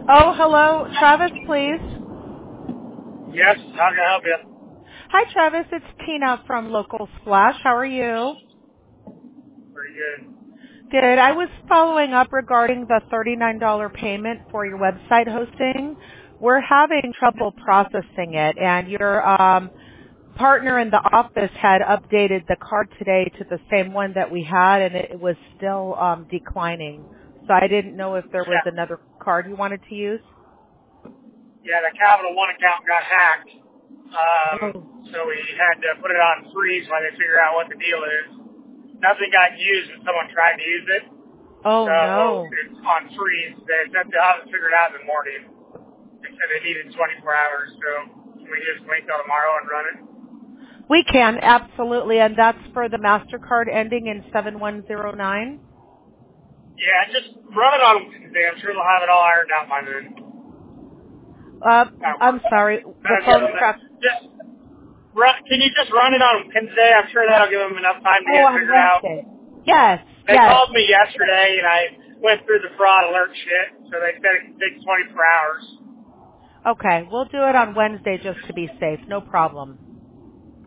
Oh, hello. Travis, please. Yes, how can I help you? Hi, Travis. It's Tina from Local Splash. How are you? Pretty good. Good. I was following up regarding the $39 payment for your website hosting. We're having trouble processing it, and your partner in the office had updated the card today to the same one that we had, and it was still declining. So I didn't know if there was Yeah, another card you wanted to use. yeah, the Capital One account got hacked. Oh. So we had to put it on freeze while they figure out what the deal is. Nothing got used and someone tried to use it. Oh, So no. it's on freeze. They said they'll have it figured out in the morning. They said they needed 24 hours, so can we just wait till tomorrow and run it? We can, absolutely, and that's for the MasterCard ending in 7109. Yeah, just run it on Wednesday. I'm sure they'll have it all ironed out by then. That I'm works. sorry, the phone's cracked. Can you just run it on Wednesday? I'm sure that'll give them enough time to Oh, get it on figured out. Wednesday. Yes, They yes. called me yesterday, and I went through the fraud alert shit, so they said it can take 24 hours. Okay, we'll do it on Wednesday just to be safe. No problem.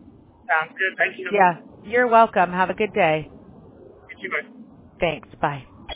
Sounds good. Thank you. Yeah, you're welcome. Have a good day. You too, bud. Thanks. Bye.